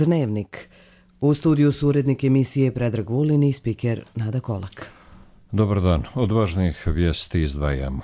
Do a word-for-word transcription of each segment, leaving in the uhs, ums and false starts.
Dnevnik. U studiju su urednik emisije Predrag Vulin i spiker Nada Kolak. Dobar dan. Od važnijih vijesti izdvajamo.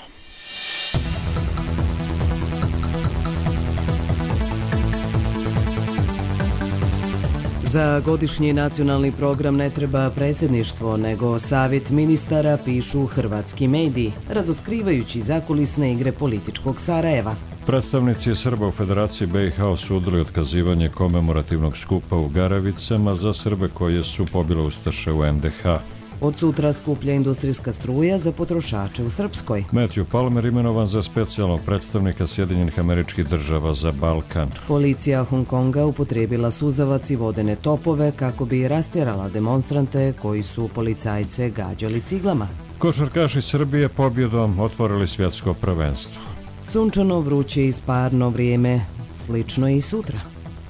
Za godišnji nacionalni program ne treba predsjedništvo, nego savjet ministara, pišu hrvatski mediji, razotkrivajući zakulisne igre političkog Sarajeva. Predstavnici Srba u Federaciji B i H osudili otkazivanje komemorativnog skupa u Garavicama za Srbe koje su pobile ustaše u N D H. Od sutra skuplja industrijska struja za potrošače u Srpskoj. Matthew Palmer imenovan za specijalnog predstavnika Sjedinjenih Američkih Država za Balkan. Policija Hong Konga upotrijebila suzavac i vodene topove kako bi rastjerala demonstrante koji su policajce gađali ciglama. Košarkaši Srbije pobjedom otvorili svjetsko prvenstvo. Sunčano, vruće i sparno vrijeme, slično i sutra.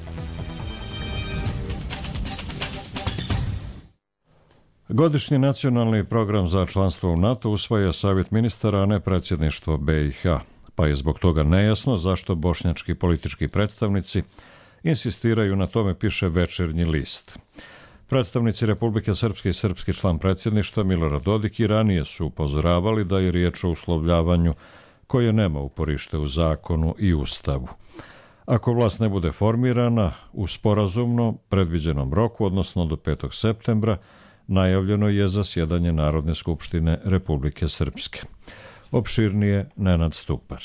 Godišnji nacionalni program za članstvo u NATO usvaja savjet ministara, a ne predsjedništvo B i H, pa je zbog toga nejasno zašto bošnjački politički predstavnici insistiraju na tome, piše Večernji list. Predstavnici Republike Srpske i srpski član predsjedništva Milorad Dodik i ranije su upozoravali da je riječ o uslovljavanju koje nema uporište u zakonu i ustavu. Ako vlast ne bude formirana u sporazumno predviđenom roku, odnosno do petog septembra, najavljeno je zasjedanje Narodne skupštine Republike Srpske. Opširnije Nenad Stupar.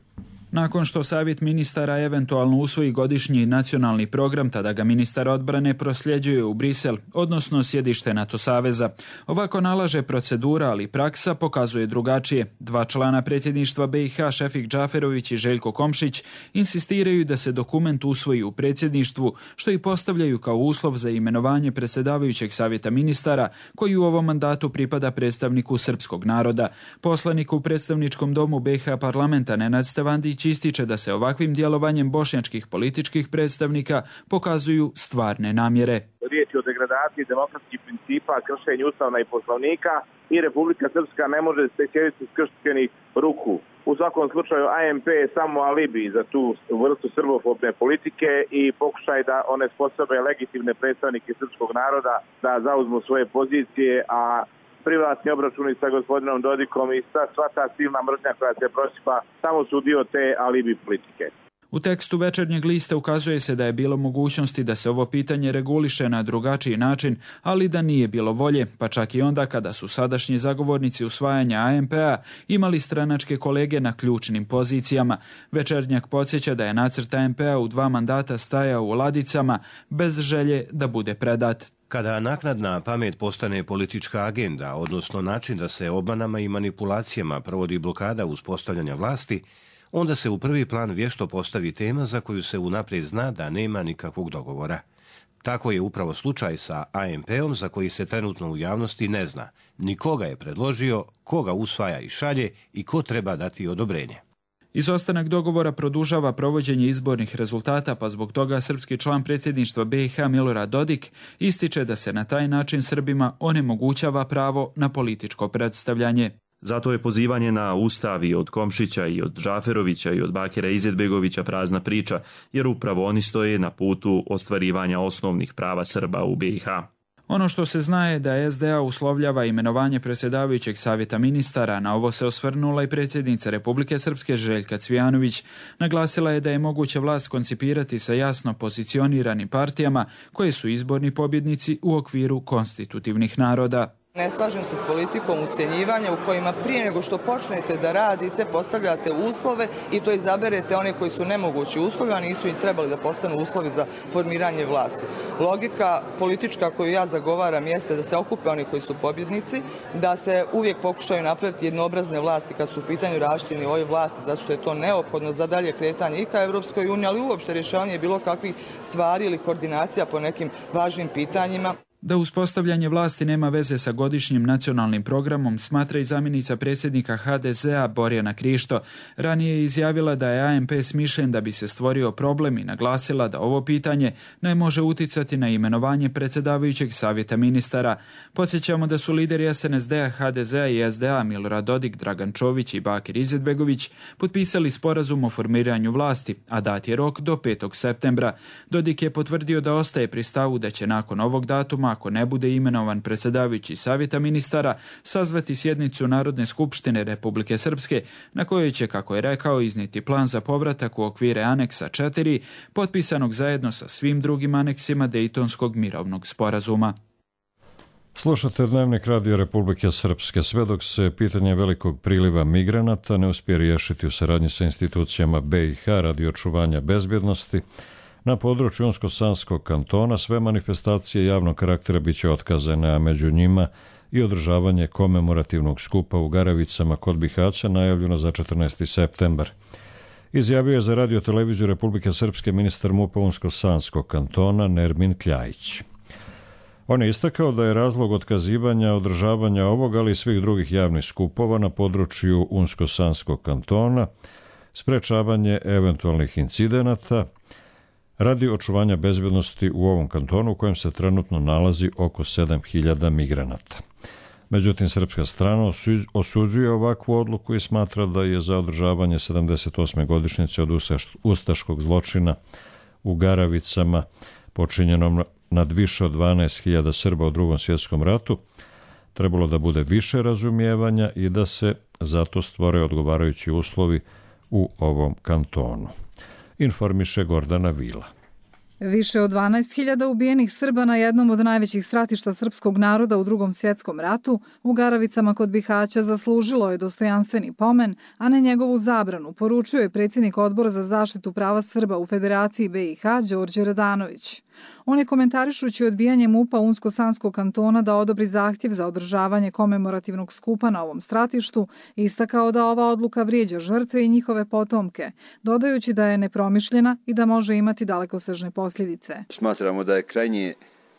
Nakon što savjet ministara eventualno usvoji godišnji nacionalni program, tada ga ministar odbrane prosljeđuje u Brisel, odnosno sjedište NATO saveza. Ovako nalaže procedura, ali praksa pokazuje drugačije. Dva člana predsjedništva B i H, Šefik Džaferović i Željko Komšić, insistiraju da se dokument usvoji u predsjedništvu, što i postavljaju kao uslov za imenovanje predsjedavajućeg savjeta ministara, koji u ovom mandatu pripada predstavniku srpskog naroda. Poslanik u predstavničkom domu B i H parlamenta Nenad Stevandić ističe da se ovakvim djelovanjem bošnjačkih političkih predstavnika pokazuju stvarne namjere. Riječ je o degradaciji demokratskih principa, kršenju Ustava i Poslovnika i Republika Srpska ne može se sjediti skrštenih ruku. U svakom slučaju A M P je samo alibi za tu vrstu srbofobne politike i pokušaj da one sposobe legitimne predstavnike srpskog naroda da zauzmu svoje pozicije, a privatni obračuni sa gospodinom Dodikom i sva ta silna mržnja koja se prosipa samo su dio te alibi politike. U tekstu Večernjeg lista ukazuje se da je bilo mogućnosti da se ovo pitanje reguliše na drugačiji način, ali da nije bilo volje, pa čak i onda kada su sadašnji zagovornici usvajanja A M P-a imali stranačke kolege na ključnim pozicijama. Večernjak podsjeća da je nacrt A M P-a u dva mandata stajao u ladicama bez želje da bude predat. Kada naknadna pamet postane politička agenda, odnosno način da se obmanama i manipulacijama provodi blokada uspostavljanja vlasti, onda se u prvi plan vješto postavi tema za koju se unaprijed zna da nema nikakvog dogovora. Tako je upravo slučaj sa A M P-om za koji se trenutno u javnosti ne zna ni koga je predložio, koga usvaja i šalje i ko treba dati odobrenje. Izostanak dogovora produžava provođenje izbornih rezultata, pa zbog toga srpski član predsjedništva B i H Milorad Dodik ističe da se na taj način Srbima onemogućava pravo na političko predstavljanje. Zato je pozivanje na ustav i od Komšića i od Džaferovića i od Bakira Izetbegovića prazna priča, jer upravo oni stoje na putu ostvarivanja osnovnih prava Srba u B i H. Ono što se zna je da S D A uslovljava imenovanje predsjedavajućeg savjeta ministara. Na ovo se osvrnula i predsjednica Republike Srpske Željka Cvijanović. Naglasila je da je moguće vlast koncipirati sa jasno pozicioniranim partijama koje su izborni pobjednici u okviru konstitutivnih naroda. Ne slažem se s politikom ucjenjivanja u kojima prije nego što počnete da radite postavljate uslove i to izaberete one koji su nemogući uslovi, a nisu i trebali da postanu uslovi za formiranje vlasti. Logika politička koju ja zagovaram jeste da se okupe oni koji su pobjednici, da se uvijek pokušaju napraviti jednoobrazne vlasti kad su u pitanju različiti nivoi vlasti, zato što je to neophodno za dalje kretanje i ka Europskoj uniji, ali uopšte rješavanje bilo kakvih stvari ili koordinacija po nekim važnim pitanjima. Da uspostavljanje vlasti nema veze sa godišnjim nacionalnim programom, smatra i zamjenica predsjednika ha de zea Borjana Krišto. Ranije je izjavila da je a em pe smišljen da bi se stvorio problem i naglasila da ovo pitanje ne može uticati na imenovanje predsjedavajućeg savjeta ministara. Podsjećamo da su lideri es en es de a, ha de zea i es de a Milorad Dodik, Dragan Čović i Bakir Izetbegović potpisali sporazum o formiranju vlasti, a dat je rok do petog septembra. Dodik je potvrdio da ostaje pri stavu da će nakon ovog datuma, ako ne bude imenovan predsjedavajući savjeta ministara, sazvati sjednicu Narodne skupštine Republike Srpske, na kojoj će, kako je rekao, iznijeti plan za povratak u okvire aneksa četiri, potpisanog zajedno sa svim drugim aneksima Dejtonskog mirovnog sporazuma. Slušate Dnevnik Radio Republike Srpske. Sve dok se pitanje velikog priliva migranata ne uspije riješiti u saradnji sa institucijama be i ha radi očuvanja bezbjednosti, na području Unsko-Sanskog kantona sve manifestacije javnog karaktera bit će otkazane, a među njima i održavanje komemorativnog skupa u Garavicama kod Bihaća najavljeno za četrnaesti septembar. Izjavio je za Radio televiziju Republike Srpske ministar MUP-a Unsko-Sanskog kantona Nermin Kljajić. On je istakao da je razlog otkazivanja održavanja ovog, ali i svih drugih javnih skupova na području Unsko-Sanskog kantona sprečavanje eventualnih incidenata radi očuvanja bezbjednosti u ovom kantonu u kojem se trenutno nalazi oko sedam hiljada migranata. Međutim, srpska strana osuđuje ovakvu odluku i smatra da je za održavanje sedamdeset osme godišnjice od ustaškog zločina u Garavicama počinjenom nad više od dvanaest hiljada Srba u Drugom svjetskom ratu trebalo da bude više razumijevanja i da se zato stvore odgovarajući uslovi u ovom kantonu. Informiše Gordana Vila. Više od dvanaest hiljada ubijenih Srba na jednom od najvećih stratišta srpskog naroda u Drugom svjetskom ratu u Garavicama kod Bihaća zaslužilo je dostojanstveni pomen, a ne njegovu zabranu, poručio je predsjednik Odbora za zaštitu prava Srba u Federaciji be i ha Đorđe Radanović. On je komentarišući odbijanje MUP-a Unsko-Sanskog kantona da odobri zahtjev za održavanje komemorativnog skupa na ovom stratištu istakao da ova odluka vrijeđa žrtve i njihove potomke, dodajući da je nepromišljena i da može imati dalekosežne posljedice. Smatramo da je krajnje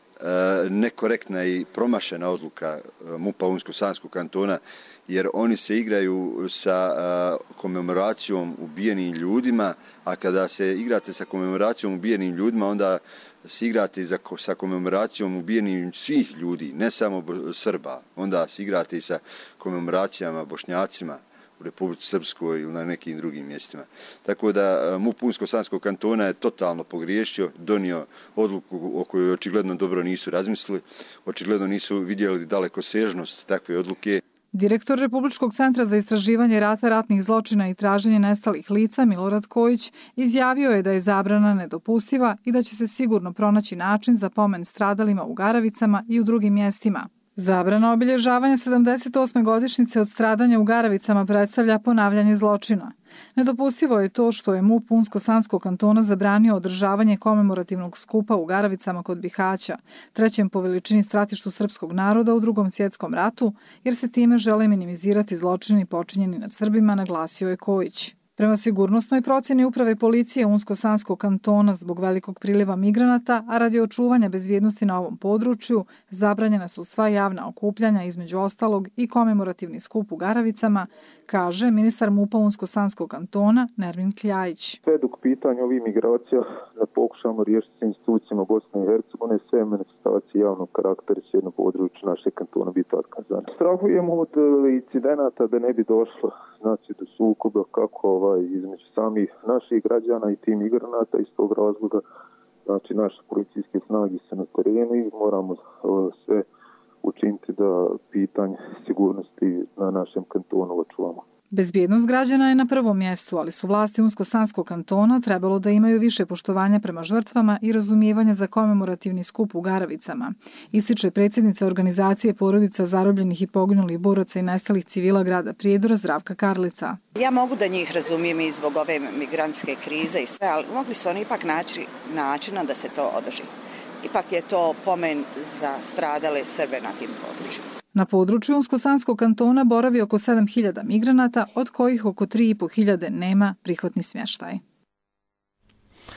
nekorektna i promašena odluka MUP-a Unsko-Sanskog kantona, jer oni se igraju sa komemoracijom ubijenim ljudima, a kada se igrate sa komemoracijom ubijenim ljudima, onda se igrate za, sa komemoracijom ubijenim svih ljudi, ne samo Srba, onda se igrate i sa komemoracijama Bošnjacima u Republici Srpskoj ili na nekim drugim mjestima. Tako da MUP Unsko-Sanskog kantona je totalno pogriješio, donio odluku o kojoj očigledno dobro nisu razmislili, očigledno nisu vidjeli dalekosežnost takve odluke. Direktor Republičkog centra za istraživanje rata, ratnih zločina i traženje nestalih lica Milorad Kojić izjavio je da je zabrana nedopustiva i da će se sigurno pronaći način za pomen stradalima u Garavicama i u drugim mjestima. Zabrana obilježavanja sedamdeset osme godišnjice od stradanja u Garavicama predstavlja ponavljanje zločina. Nedopustivo je to što je MUP Unsko-Sanskog kantona zabranio održavanje komemorativnog skupa u Garavicama kod Bihaća, trećem po veličini stratištu srpskog naroda u Drugom svjetskom ratu, jer se time žele minimizirati zločini počinjeni nad Srbima, naglasio je Kojić. Prema sigurnosnoj procjeni uprave policije Unsko-Sanskog kantona zbog velikog priliva migranata, a radi očuvanja bezbjednosti na ovom području, zabranjena su sva javna okupljanja, između ostalog i komemorativni skup u Garavicama, kaže ministar MUP-a Unsko-Sanskog kantona Nermin Kljajić. Sve dok pitanje ovih migracija da pokušamo riješiti s institucijama Bosne i Hercegovine, sve manifestacije javnog karaktera će na području našeg kantona biti otkazane. Strahujemo od incidenata da ne bi došlo znači, do sukoba kako ovaj, između samih naših građana i tim migranata. Iz tog razloga znači, naše policijske snage se na terenu i moramo sve učiniti da pitanje sigurnosti na našem kantonu očuvamo. Bezbjednost građana je na prvom mjestu, ali su vlasti Unsko-Sanskog kantona trebalo da imaju više poštovanja prema žrtvama i razumijevanja za komemorativni skup u Garavicama, ističe predsjednica organizacije porodica zarobljenih i poginulih boraca i nestalih civila grada Prijedora Zdravka Karlica. Ja mogu da njih razumijem i zbog ove migrantske krize i sve, ali mogli su oni ipak naći načina da se to održi. Ipak je to pomen za stradale Srbe na tim područjima. Na području Unsko-Sanskog kantona boravi oko sedam hiljada migranata, od kojih oko tri i po hiljade nema prihvatni smještaj.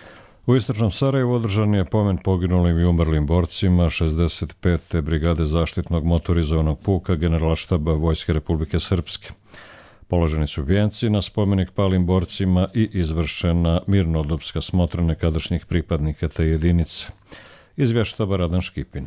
U istočnom Sarajevu održan je pomen poginulim i umrlim borcima šezdeset pete brigade zaštitnog motorizovanog puka Generalštaba Vojske Republike Srpske. Položeni su vijenci na spomenik palim borcima i izvršena mirnodopska smotra nekadašnjih pripadnika te jedinice. Izvještava Radan Škipin.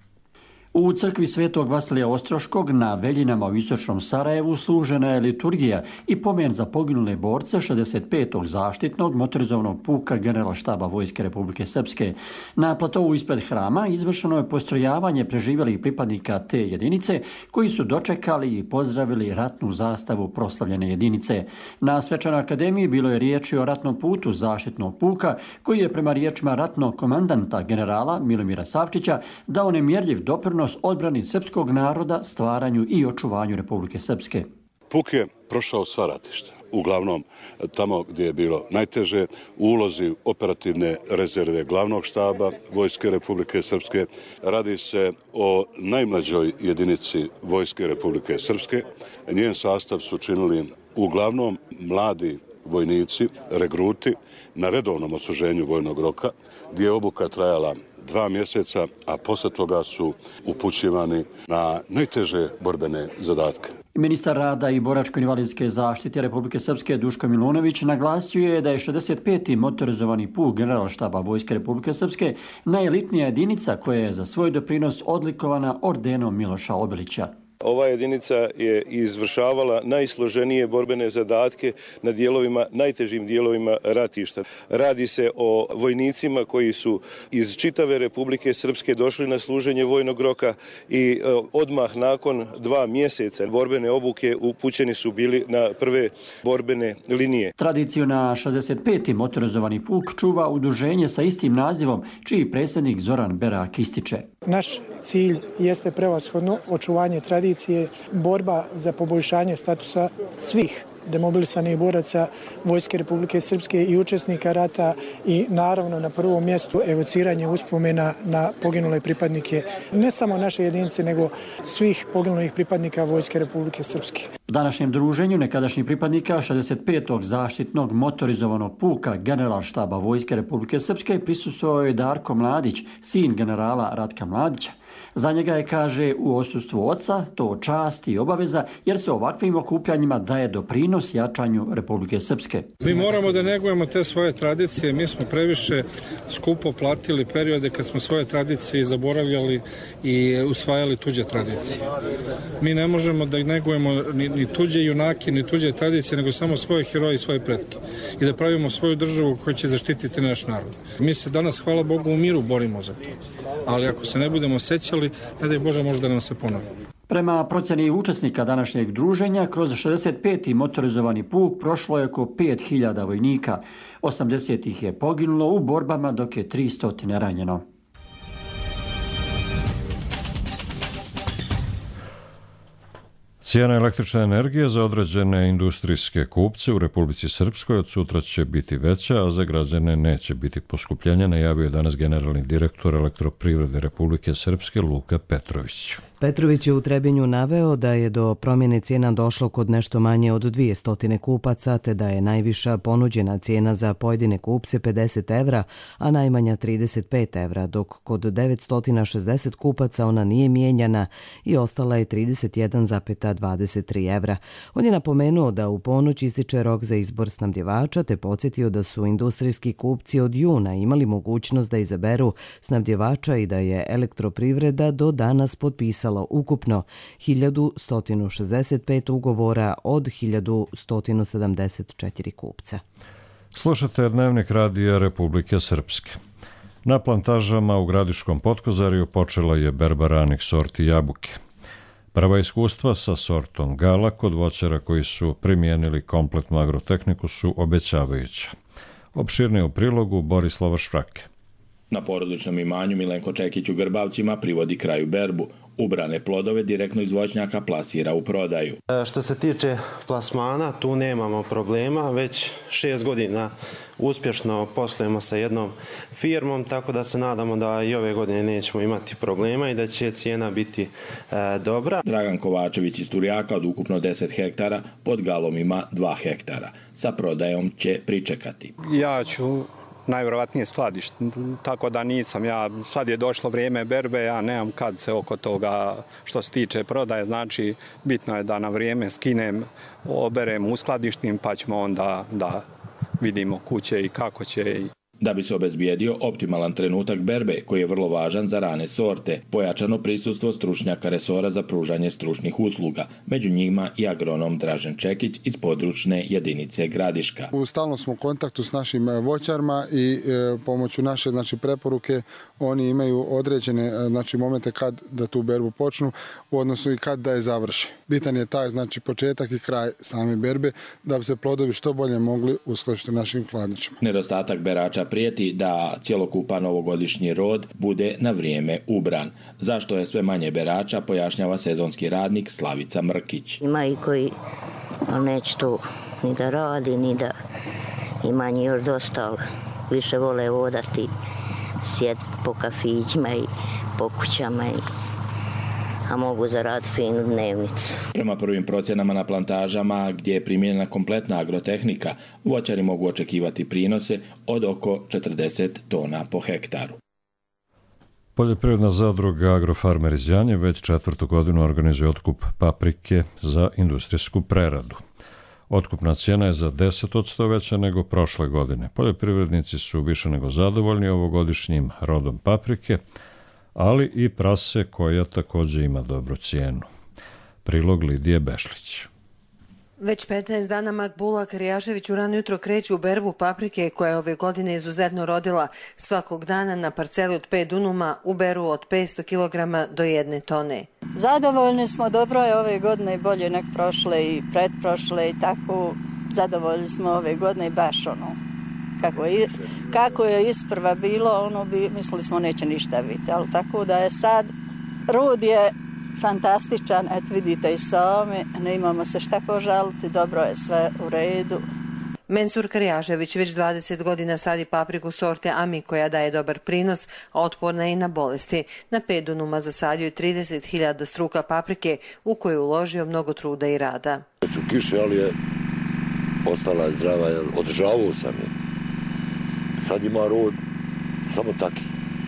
U crkvi Svetog Vasilija Ostroškog na Veljinama u istočnom Sarajevu služena je liturgija i pomen za poginule borce šezdeset petog zaštitnog motorizovanog puka Generalštaba Vojske Republike Srpske. Na platovu ispred hrama izvršeno je postrojavanje preživjelih pripadnika te jedinice koji su dočekali i pozdravili ratnu zastavu proslavljene jedinice. Na Svečanoj akademiji bilo je riječi o ratnom putu zaštitnog puka koji je prema riječima ratnog komandanta generala Milomira Savčića dao nemjerljiv doprinos odbrani srpskog naroda, stvaranju i očuvanju Republike Srpske. Puk je prošao sva ratišta. Uglavnom tamo gdje je bilo najteže, u ulozi operativne rezerve glavnog štaba Vojske Republike Srpske. Radi se o najmlađoj jedinici Vojske Republike Srpske. Njen sastav su činili uglavnom mladi vojnici, regruti na redovnom odsluženju vojnog roka, gdje je obuka trajala dva mjeseca, a posle toga su upućivani na najteže borbene zadatke. Ministar rada i boračko-invalidske zaštite Republike Srpske Duško Milunović naglasio je da je šezdeset peti motorizovani puk Generalštaba Vojske Republike Srpske najelitnija jedinica koja je za svoj doprinos odlikovana ordenom Miloša Obilića. Ova jedinica je izvršavala najsloženije borbene zadatke na dijelovima, najtežim dijelovima ratišta. Radi se o vojnicima koji su iz čitave Republike Srpske došli na služenje vojnog roka i odmah nakon dva mjeseca borbene obuke upućeni su bili na prve borbene linije. Tradiciju na šezdeset peti motorizovani puk čuva udruženje sa istim nazivom, čiji predsjednik Zoran Berak ističe. Naš cilj jeste prevashodno očuvanje tradicije, borba za poboljšanje statusa svih demobilisanih boraca Vojske Republike Srpske i učesnika rata i naravno na prvom mjestu evociranje uspomena na poginule pripadnike ne samo naše jedinice nego svih poginulih pripadnika Vojske Republike Srpske. Današnjem druženju nekadašnjih pripadnika šezdeset petog zaštitnog motorizovanog puka Generalštaba Vojske Republike Srpske prisustvovao je Darko Mladić, sin generala Ratka Mladića. Za njega je, kaže, u odsustvu oca to čast i obaveza jer se ovakvim okupljanjima daje doprinos jačanju Republike Srpske. Mi moramo da negujemo te svoje tradicije. Mi smo previše skupo platili periode kad smo svoje tradicije zaboravljali i usvajali tuđe tradicije. Mi ne možemo da negujemo ni, ni tuđe junake, ni tuđe tradicije, nego samo svoje heroje i svoje pretke. I da pravimo svoju državu koja će zaštititi naš narod. Mi se danas, hvala Bogu, u miru borimo za to. Ali ako se ne budemo sećali, ne daj Bože, možda nam se ponovi. Prema procjeni učesnika današnjeg druženja, kroz šezdeset peti motorizovani puk prošlo je oko pet hiljada vojnika. osamdeset ih je poginulo u borbama, dok je tristo ranjeno. Cijena električne energije za određene industrijske kupce u Republici Srpskoj od sutra će biti veća, a za građane neće biti poskupljenja, najavio je danas generalni direktor Elektroprivrede Republike Srpske Luka Petrović. Petrović je u Trebinju naveo da je do promjene cijena došlo kod nešto manje od dvjesto kupaca, te da je najviša ponuđena cijena za pojedine kupce pedeset evra, a najmanja trideset pet evra, dok kod devetsto šezdeset kupaca ona nije mijenjana i ostala je trideset jedan zarez dvadeset tri evra. On je napomenuo da u ponoć ističe rok za izbor snabdjevača, te podsjetio da su industrijski kupci od juna imali mogućnost da izaberu snabdjevača i da je Elektroprivreda do danas potpisala ukupno hiljadu sto šezdeset pet ugovora od hiljadu sto sedamdeset četiri kupca. Slušate Dnevnik radija Republike Srpske. Na plantažama u Gradiškom Potkozariju počela je berba ranih sorti jabuke. Prva iskustva sa sortom Gala kod voćara koji su primijenili kompletnu agrotehniku su obećavajuća. Opširnije u prilogu Borislava Švrake. Na porodičnom imanju Milenko Čekić u Grbavcima privodi kraju berbu. Ubrane plodove direktno iz voćnjaka plasira u prodaju. Što se tiče plasmana, tu nemamo problema. Već šest godina uspješno poslujemo sa jednom firmom, tako da se nadamo da i ove godine nećemo imati problema i da će cijena biti e, dobra. Dragan Kovačević iz Turjaka od ukupno deset hektara pod Galom ima dva hektara. Sa prodajom će pričekati. Ja ću najvjerovatnije skladište. Tako da nisam ja, sad je došlo vrijeme berbe, ja nemam kad se oko toga što se tiče prodaje, znači bitno je da na vrijeme skinem, oberem, uskladištim pa ćemo onda da vidimo kuće i kako će. Da bi se obezbijedio optimalan trenutak berbe, koji je vrlo važan za rane sorte, pojačano prisustvo stručnjaka resora za pružanje stručnih usluga, među njima i agronom Dražen Čekić iz područne jedinice Gradiška. U stalnom smo kontaktu s našim voćarima i e, pomoću naše znači, preporuke oni imaju određene znači, momente kad da tu berbu počnu, odnosno i kad da je završi. Bitan je taj znači, početak i kraj same berbe da bi se plodovi što bolje mogli uskladištiti našim hladnjačama. Nedostatak berača prijeti da cjelokupan ovogodišnji rod bude na vrijeme ubran. Zašto je sve manje berača, pojašnjava sezonski radnik Slavica Mrkić. Ima i koji neće tu ni da radi, ni da ima njih još dosta, više vole vodati, sjediti po kafićima i po kućama i a mogu zaraditi finu dnevnicu. Prema prvim procjenama na plantažama, gdje je primijenjena kompletna agrotehnika, voćari mogu očekivati prinose od oko četrdeset tona po hektaru. Poljoprivredna zadruga Agrofarmer iz Janje već četvrtu godinu organizuje otkup paprike za industrijsku preradu. Otkupna cijena je za deset posto veća nego prošle godine. Poljoprivrednici su više nego zadovoljni ovogodišnjim rodom paprike, ali i prase koja također ima dobru cijenu. Prilog Lidije Bešlić. Već petnaest dana Makbula Karijašević u rano jutro kreće u berbu paprike koja je ove godine izuzetno rodila. Svakog dana na parceli od pet dunuma uberu od petsto kilograma do jedne tone. Zadovoljni smo, dobro je ove godine i bolje nek prošle i pretprošle i tako. Zadovoljni smo ove godine i baš ono. Kako je, kako je isprva bilo, ono bi, mislili smo neće ništa biti, ali tako da je sad, rod je fantastičan, eto vidite i sami, ne imamo se šta požaliti, dobro je sve u redu. Mensur Karijašević već dvadeset godina sadi papriku sorte Ami koja daje dobar prinos, a otporna je i na bolesti. Na pet dunuma zasadio je trideset hiljada struka paprike u koju je uložio mnogo truda i rada. Su kiše, ali je ostala zdrava, održavao sam je. Sad ima rod samo taki.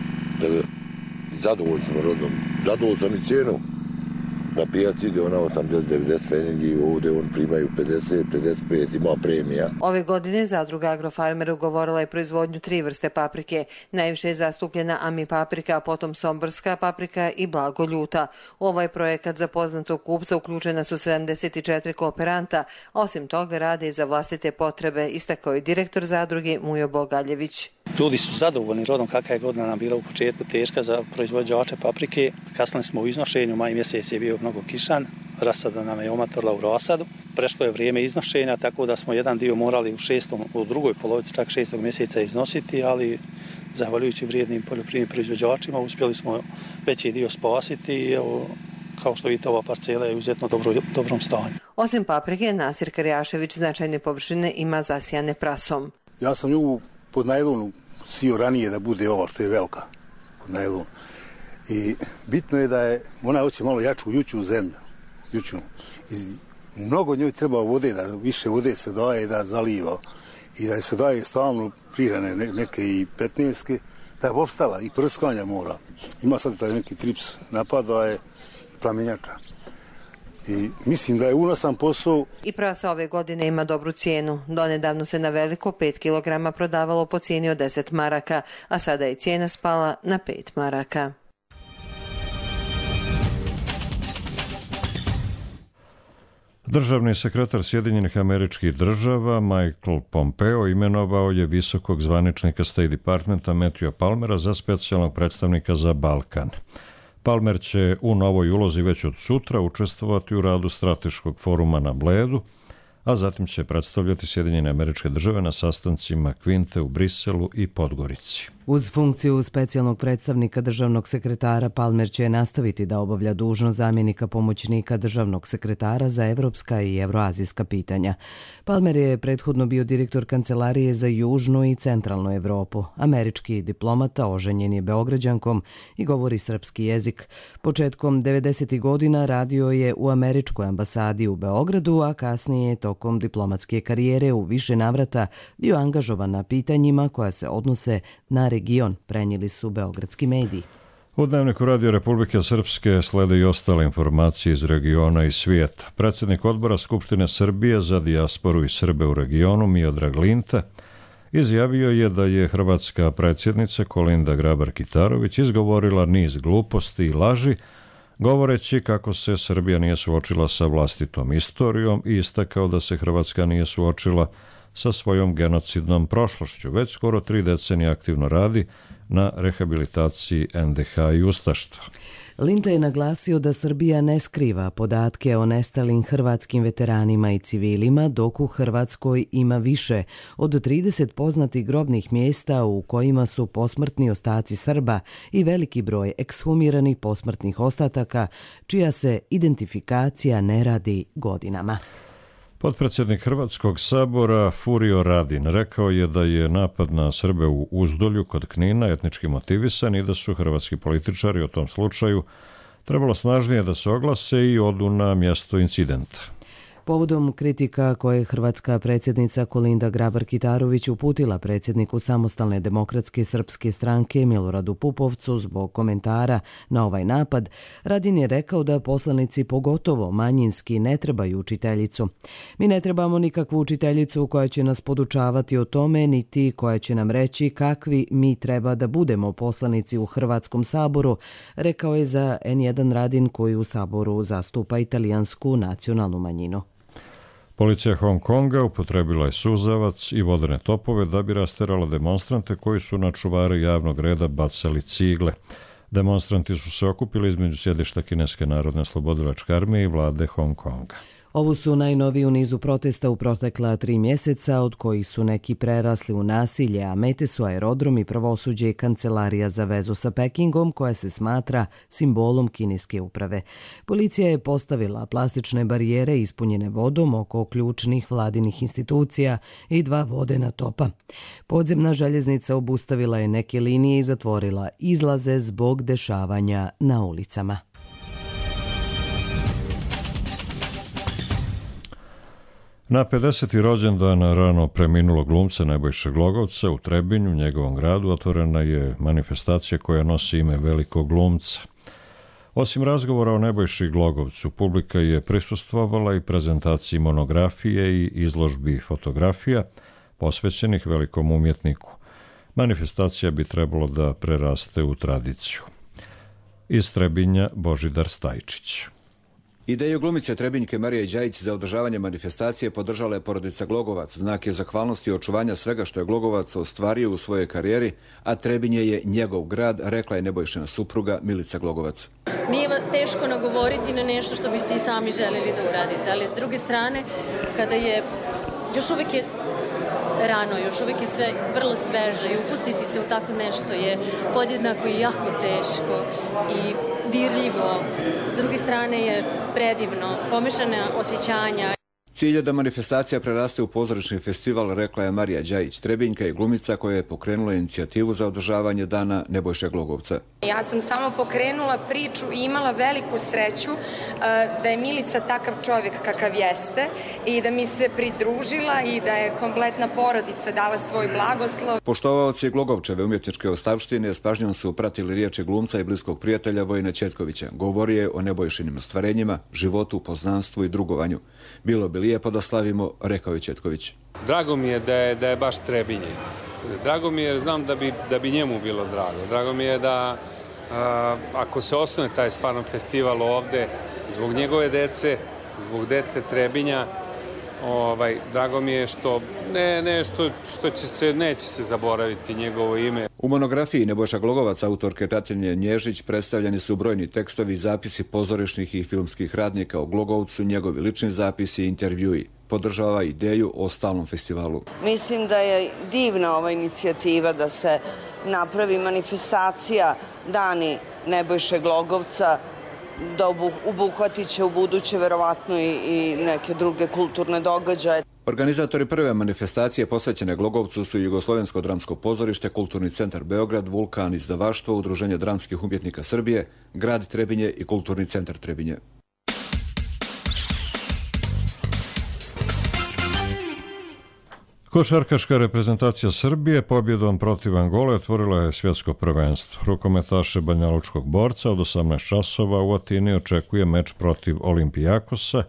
Zadovoljno sam rodom. Zadovoljno sam i cijenu. Na pijaci ide ona osamdeset devedeset feningi, ovdje on primaju pedeset pedeset pet, ima premija. Ove godine zadruga Agrofarmer ugovorila je proizvodnju tri vrste paprike. Najviše je zastupljena Ami paprika, a potom somborska paprika i blagoljuta. U ovaj projekat za poznatog kupca uključena su sedamdeset četiri kooperanta, a osim toga rade i za vlastite potrebe, istakao je direktor zadruge Mujo Bogaljević. Ljudi su zadovoljni rodom kakva je godina nam bila u početku teška za proizvođače paprike. Kasnili smo u iznošenju, maj mjesec je bio mnogo kišan, rasada nam je omatorila u rasadu. Prešlo je vrijeme iznošenja, tako da smo jedan dio morali u šestom, u drugoj polovici čak šestog mjeseca iznositi, ali zahvaljujući vrijednim poljoprivrednim proizvođačima uspjeli smo veći dio spasiti i evo, kao što vidite, ova parcela je u izuzetno dobro, dobrom stanju. Osim paprike, Nasir Karijašević značajne površine ima zasijane prasom. Ja sam nju pod najlonu sio ranije da bude ova što je velika pod najlonu. I bitno je da je, ona hoće malo jaču, juču zemlju. Juču. I mnogo njoj treba vode, da više vode se daje da zaliva. I da se daje stalno prirane neke i petneske, da je opstala i prskanja mora. Ima sad taj neki trips napada je i plamenjača. I mislim da je unosan posao. I prasa ove godine ima dobru cijenu. Donedavno se na veliko pet kilograma prodavalo po cijeni od deset maraka, a sada je cijena spala na pet maraka. Državni sekretar Sjedinjenih Američkih Država Michael Pompeo imenovao je visokog zvaničnika State Departmenta Matthewa Palmera za specijalnog predstavnika za Balkan. Palmer će u novoj ulozi već od sutra učestvovati u radu strateškog foruma na Bledu, a zatim će predstavljati Sjedinjene Američke Države na sastancima Kvinte u Briselu i Podgorici. Uz funkciju specijalnog predstavnika državnog sekretara, Palmer će nastaviti da obavlja dužnost zamjenika pomoćnika državnog sekretara za evropska i evroazijska pitanja. Palmer je prethodno bio direktor Kancelarije za južnu i centralnu Evropu. Američki diplomata, oženjen je Beograđankom i govori srpski jezik. Početkom devedesetih godina radio je u američkoj ambasadi u Beogradu, a kasnije tokom diplomatske karijere u više navrata bio angažovan na pitanjima koja se odnose na region, prenijeli su beogradski mediji. U Dnevniku Radio Republike Srpske slede i ostale informacije iz regiona i svijeta. Predsjednik odbora Skupštine Srbije za dijasporu i Srbe u regionu, Miodrag Linta, izjavio je da je hrvatska predsjednica Kolinda Grabar-Kitarović izgovorila niz gluposti i laži, govoreći kako se Srbija nije suočila sa vlastitom istorijom i istakao da se Hrvatska nije suočila sa svojom genocidnom prošlošću. Već skoro tri decenije aktivno radi na rehabilitaciji en de ha i ustaštva. Linta je naglasio da Srbija ne skriva podatke o nestalim hrvatskim veteranima i civilima, dok u Hrvatskoj ima više od trideset poznatih grobnih mjesta u kojima su posmrtni ostaci Srba i veliki broj ekshumiranih posmrtnih ostataka, čija se identifikacija ne radi godinama. Potpredsjednik Hrvatskog sabora Furio Radin rekao je da je napad na Srbe u Uzdolju kod Knina etnički motivisan i da su hrvatski političari u tom slučaju trebalo snažnije da se oglase i odu na mjesto incidenta. Povodom kritika koje je hrvatska predsjednica Kolinda Grabar-Kitarović uputila predsjedniku Samostalne demokratske srpske stranke Miloradu Pupovcu zbog komentara na ovaj napad, Radin je rekao da poslanici, pogotovo manjinski, ne trebaju učiteljicu. Mi ne trebamo nikakvu učiteljicu koja će nas podučavati o tome, niti koja će nam reći kakvi mi treba da budemo poslanici u Hrvatskom saboru, rekao je za en jedan Radin koji u saboru zastupa italijansku nacionalnu manjinu. Policija Hong Konga upotrebila je suzavac i vodene topove da bi rasterala demonstrante koji su na čuvare javnog reda bacali cigle. Demonstranti su se okupili između sjedišta Kineske narodne oslobodilačke armije i vlade Hong Konga. Ovo su najnoviji u nizu protesta u protekla tri mjeseca, od kojih su neki prerasli u nasilje, a mete su aerodrom i pravosuđe i kancelarija za vezu sa Pekingom, koja se smatra simbolom kineske uprave. Policija je postavila plastične barijere ispunjene vodom oko ključnih vladinih institucija i dva vodena topa. Podzemna željeznica obustavila je neke linije i zatvorila izlaze zbog dešavanja na ulicama. Na pedeseti rođendan rano preminulog glumca Nebojše Glogovca u Trebinju, njegovom gradu, otvorena je manifestacija koja nosi ime velikog glumca. Osim razgovora o Nebojši Glogovcu, publika je prisustvovala i prezentaciji monografije i izložbi fotografija posvećenih velikom umjetniku. Manifestacija bi trebalo da preraste u tradiciju. Iz Trebinja Božidar Stajčić. Ideju glumice Trebinjke Marije Đajić za održavanje manifestacije podržala je porodica Glogovac. Znak je zahvalnosti i očuvanja svega što je Glogovac ostvario u svojoj karijeri, a Trebinje je njegov grad, rekla je Nebojšina supruga Milica Glogovac. Nije teško nagovoriti na nešto što biste i sami željeli da uradite, ali s druge strane, kada je, još uvijek je rano, još uvijek je sve vrlo sveže i upustiti se u tako nešto je podjednako i jako teško i dirljivo. S druge strane je predivno, pomešana osjećanja. Cilj je da manifestacija preraste u pozorišni festival, rekla je Marija Đajić. Trebinjka i glumica koja je pokrenula inicijativu za održavanje dana Nebojše Glogovca. Ja sam samo pokrenula priču i imala veliku sreću da je Milica takav čovjek kakav jeste i da mi se pridružila i da je kompletna porodica dala svoj blagoslov. Poštovaoci Glogovčeve umjetničke ostavštine s pažnjom su pratili riječi glumca i bliskog prijatelja Vojina Ćetkovića. Govorio je o Nebojšinim ostvarenjima, životu, poznanstvu i drugovanju. Bilo bi lijepo da slavimo, rekao je Ćetković. Drago mi je da je, da je baš Trebinje. Drago mi je jer znam da bi, da bi njemu bilo drago. Drago mi je da a, ako se osnuje taj stvarno festival ovde, zbog njegove dece, zbog dece Trebinja, ovaj, drago mi je što, ne, ne, što, što će se, neće se zaboraviti njegovo ime. U monografiji Nebojša Glogovac, autorke Tatjane Nježić, predstavljeni su brojni tekstovi i zapisi pozorišnih i filmskih radnika o Glogovcu, njegovi lični zapisi i intervjui. podržava ideju o stalnom festivalu. Mislim da je divna ova inicijativa da se napravi manifestacija Dani Nebojše Glogovca, da obuhvatit će u buduće verovatno i neke druge kulturne događaje. Organizatori prve manifestacije posvećene Glogovcu su Jugoslovensko dramsko pozorište, Kulturni centar Beograd, Vulkan izdavaštvo, Udruženje dramskih umjetnika Srbije, grad Trebinje i Kulturni centar Trebinje. Košarkaška reprezentacija Srbije pobjedom protiv Angole otvorila je svjetsko prvenstvo. Rukometaše Banjalučkog Borca od osamnaest časova u Atini očekuje meč protiv Olimpijakosa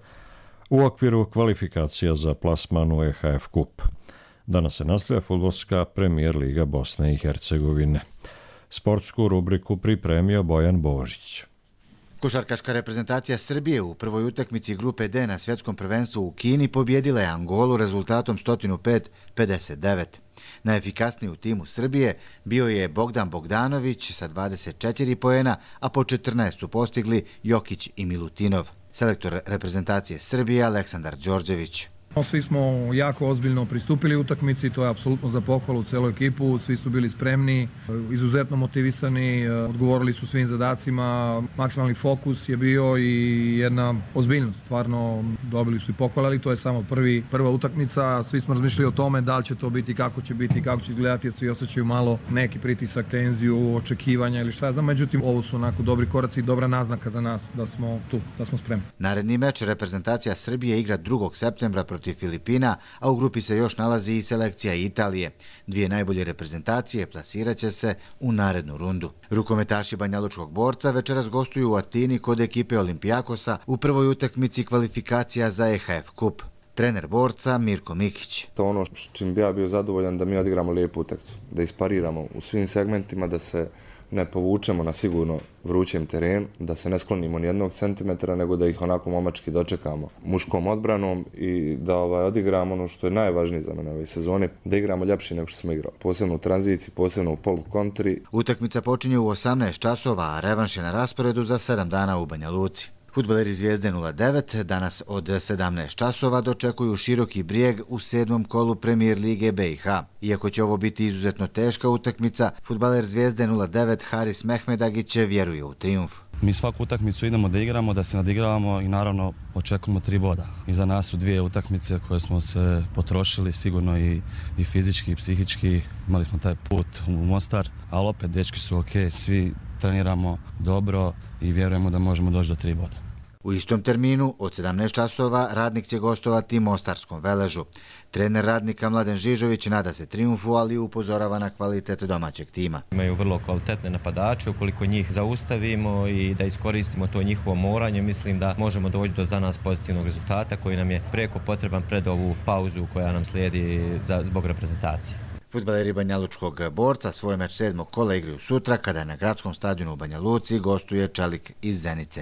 u okviru kvalifikacija za plasman u E H F Kup. Danas se nastavlja fudbalska Premijer Liga Bosne i Hercegovine. Sportsku rubriku pripremio Bojan Božić. Košarkaška reprezentacija Srbije u prvoj utakmici grupe D na svjetskom prvenstvu u Kini pobjedila je Angolu rezultatom sto pet pedeset devet. Najefikasniji u timu Srbije bio je Bogdan Bogdanović sa dvadeset četiri poena, a po četrnaest su postigli Jokić i Milutinov. Selektor reprezentacije Srbije Aleksandar Đorđević. Svi smo jako ozbiljno pristupili utakmici, to je apsolutno za pohvalu celu ekipu, svi su bili spremni, izuzetno motivisani, odgovorili su svim zadacima, maksimalni fokus je bio i jedna ozbiljnost, stvarno dobili su i pohvale, ali to je samo prvi, prva utakmica, svi smo razmišljali o tome da li će to biti, kako će biti, kako će izgledati, svi osjećaju malo neki pritisak, tenziju, očekivanja ili šta ja znam, međutim ovo su onako dobri koraci i dobra naznaka za nas da smo tu, da smo spremni. Naredni meč reprezentacija Srbije igra drugog septembra protiv Filipina, a u grupi se još nalazi i selekcija Italije. Dvije najbolje reprezentacije plasiraće se u narednu rundu. Rukometaši Banjalučkog Borca večeras gostuju u Atini kod ekipe Olimpijakosa u prvoj utakmici kvalifikacija za E H F Kup. Trener Borca Mirko Mikić. To ono s čim bi ja bio zadovoljan da mi odigramo lijepu utakmicu, da ispariramo u svim segmentima, da se ne povučemo na sigurno vrućem terenu, da se ne sklonimo ni jednog centimetra, nego da ih onako momački dočekamo muškom odbranom i da ovaj, odigramo ono što je najvažnije za mene ove sezone, da igramo ljepše nego što smo igrali. Posebno u tranziciji, posebno u polu kontri. Utakmica počinje u osamnaest časova, a revanš je na rasporedu za sedam dana u Banja Luci. Fudbaleri Zvijezde nula devet danas od sedamnaest časova dočekuju Široki Brijeg u sedmom kolu Premijer Lige B i H. Iako će ovo biti izuzetno teška utakmica, fudbaler Zvijezde nula devet Haris Mehmedagić vjeruje u trijumf. Mi svaku utakmicu idemo da igramo, da se nadigravamo i naravno očekujemo tri boda. Iza nas su dvije utakmice koje smo se potrošili, sigurno i, i fizički i psihički. Imali smo taj put u Mostar, ali opet dečki su ok, svi treniramo dobro i vjerujemo da možemo doći do tri boda. U istom terminu, od sedamnaest časova, Radnik će gostovati Mostarskom Veležu. Trener Radnika Mladen Žižović nada se trijumfu, ali upozorava na kvalitet domaćeg tima. Imaju vrlo kvalitetne napadače, ukoliko njih zaustavimo i da iskoristimo to njihovo moranje, mislim da možemo doći do za nas pozitivnog rezultata koji nam je preko potreban pred ovu pauzu koja nam slijedi za, zbog reprezentacije. Fudbaleri Banjalučkog Borca svoj meč sedmog kola igraju sutra kada na gradskom stadionu u Banja Luci gostuje Čelik iz Zenice.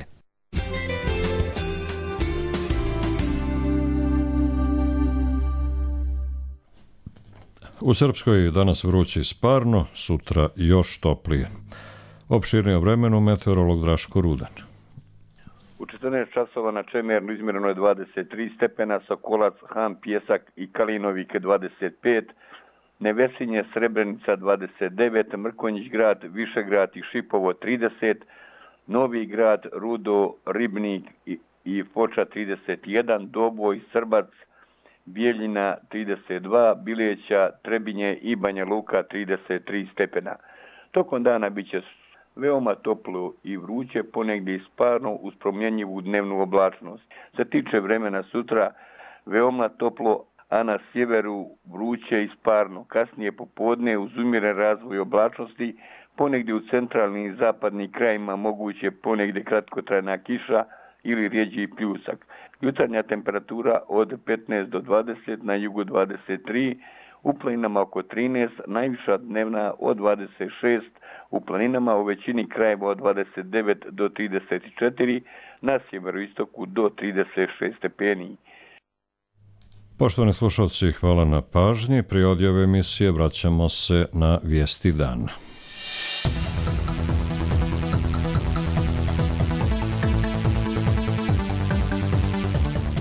U Srpskoj danas vruće i sparno, sutra još toplije. Opširnije o vremenu meteorolog Draško Rudan. U četrnaest časova na Čemernu izmjereno je dvadeset tri stepena, Sokolac, Han, Pjesak i Kalinovike dvadeset pet, Nevesinje, Srebrenica dvadeset devet, Mrkonjić grad, Višegrad i Šipovo trideset, Novi grad, Rudo, Ribnik i, i Foča trideset jedan, Doboj, Srbac, Bijeljina trideset dva, Bileća, Trebinje i Banja Luka trideset tri stepena. Tokom dana bit će veoma toplo i vruće, ponegdje i sparno uz promjenjivu dnevnu oblačnost. Se tiče vremena sutra, veoma toplo, a na sjeveru vruće i sparno. Kasnije popodne uz umjeren razvoj oblačnosti, ponegdje u centralnim i zapadnim krajima moguće ponegdje kratkotrajna kiša ili rjeđi pljusak. Jutarnja temperatura od petnaest do dvadeset, na jugu dvadeset tri, u planinama oko trinaest, najviša dnevna od dvadeset šest, u planinama u većini krajeva od dvadeset devet do trideset četiri, na sjeveroistoku do trideset šest stepeni. Poštovani slušalci, hvala na pažnji. Pri odjavu emisije vraćamo se na vijesti dana.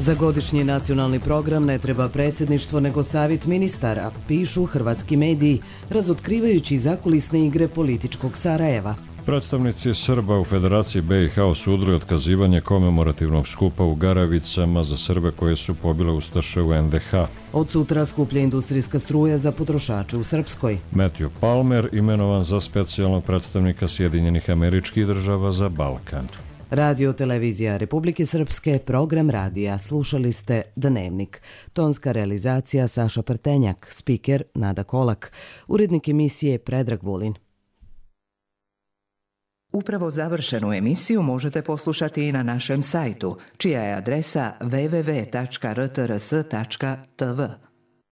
Za godišnji nacionalni program ne treba predsjedništvo nego savjet ministara, pišu hrvatski mediji, razotkrivajući zakulisne igre političkog Sarajeva. Predstavnici Srba u Federaciji be i ha osudili otkazivanje komemorativnog skupa u Garavicama za Srbe koje su pobile ustaše u en de ha. Od sutra skuplja industrijska struja za potrošače u Srpskoj. Matthew Palmer imenovan za specijalnog predstavnika Sjedinjenih Američkih Država za Balkan. Radio televizija Republike Srpske, program radija. Slušali ste Dnevnik. Tonska realizacija Saša Prtenjak, spiker Nada Kolak, urednik emisije Predrag Vulin. Upravo završenu emisiju možete poslušati i na našem sajtu, čija je adresa w w w tačka r t r s tačka t v.